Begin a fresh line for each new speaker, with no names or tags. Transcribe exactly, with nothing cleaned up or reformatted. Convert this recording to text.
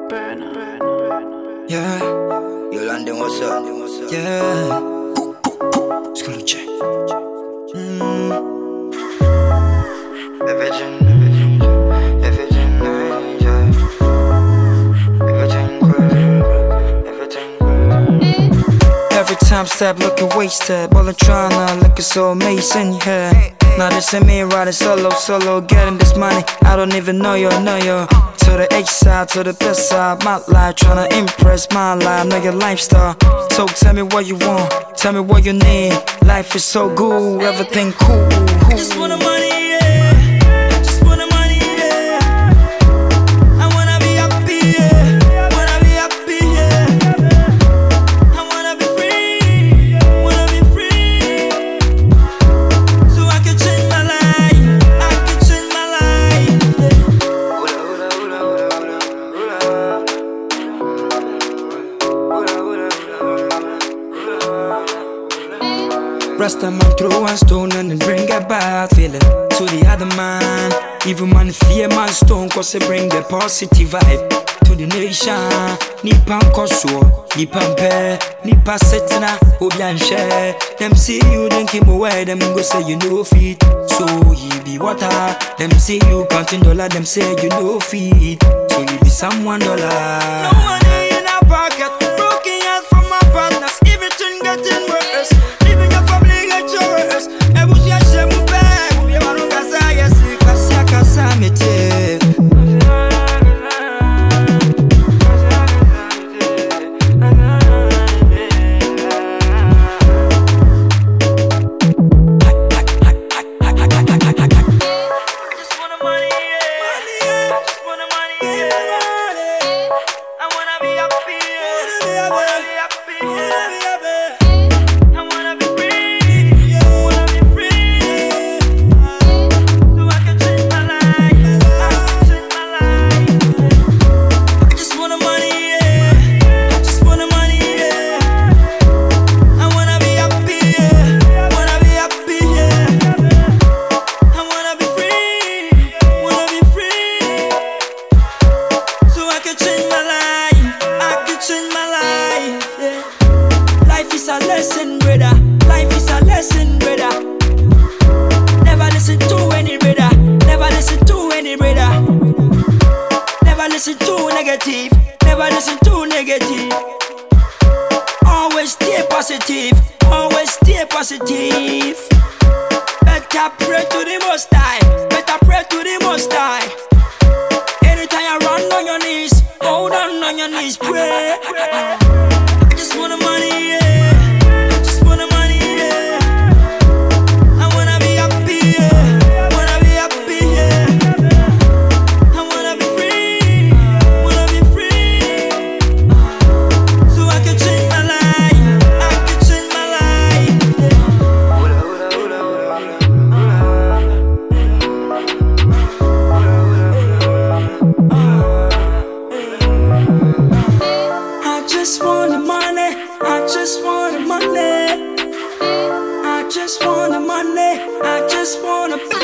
Yeah.
Yo, London, what's up?
Yeah. Escuche. Mm.
The Virgin, the Virgin, the Virgin, yeah. The Virgin, the Virgin.
Every time step looking wasted, but I'm tryna looking so amazing, yeah. Now this ain't me riding solo, solo, getting this money. I don't even know you, know you. To the H side, to the best side, my life tryna impress my life, know your lifestyle. So tell me what you want, tell me what you need. Life is so good, everything cool. I just want the money, yeah. I just want the money, yeah. I wanna be happy, yeah. Wanna be happy, yeah. I wanna be free, wanna be free. So I can change my life, I can change my life, Rasta man throw one stone and then bring it back feeling to the other man. Even man fear man stone cause they bring the positive vibe to the nation. Nipan koso, nipan pe, nipa setina, obian share. Them see you then keep away, them go say you know feet. So you be water. Them see you counting dollar, them say you know feet. So you be someone dollar. No money in our pocket, broken hands from my partners, everything getting worse. Life is a lesson, brother. Life is a lesson, brother. Never listen to any brother. Never listen to any brother. Never listen to negative. Never listen to negative. Always stay positive. Always stay positive. Better pray to the Most High. Better pray to the Most High. Anytime you run on your knees, hold on on your knees, pray. I just want the money, yeah. I just want the money, I just want the money, I just want the money, I just want to